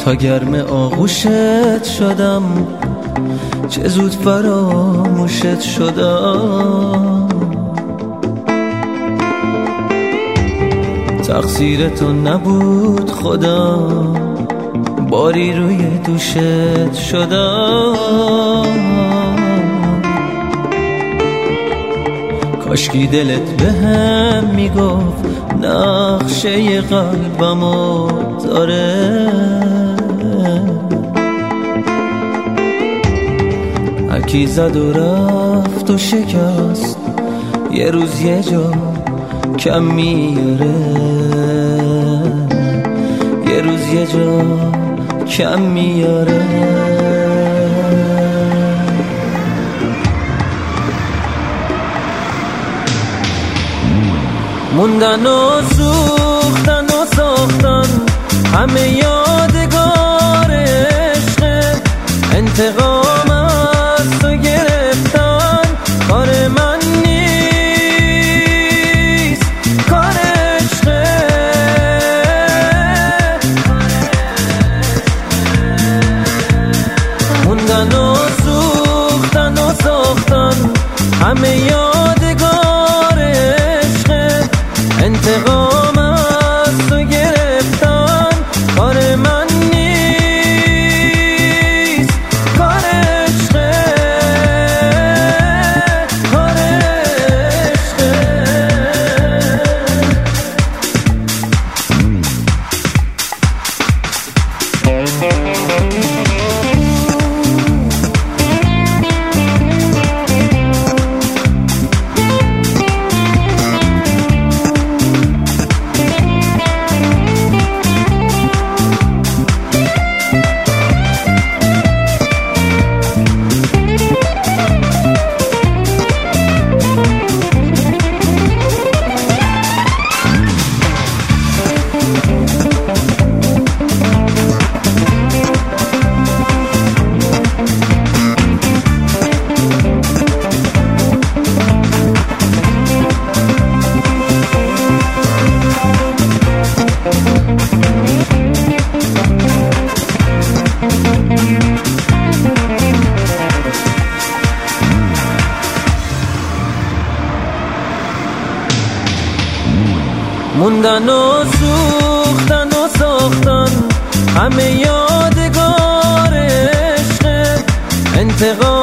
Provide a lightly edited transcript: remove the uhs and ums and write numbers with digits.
تا گرم آغوشت شدم، چه زود فراموشت شدم. تقصیر تو نبود خدا، باری روی دوشت شدم. کاشکی دلت بهم میگفت نقشه قلبمو داره. هرکی زد و رفت و شکست، یه روز یه جا کم میاره. یه روز یه جا کم میاره. موندن و سوختن و ساختن همه یادگار عشق. انتقام از تو گرفتن کار من نیست، کار عشقه. موندن و سوختن و ساختن همه یادگار عشق. انتقام از تو گرفتن کار من نیست، کار عشقه، کار عشقه. موندن و سوختن و ساختن همه یادگار عشق. انتقام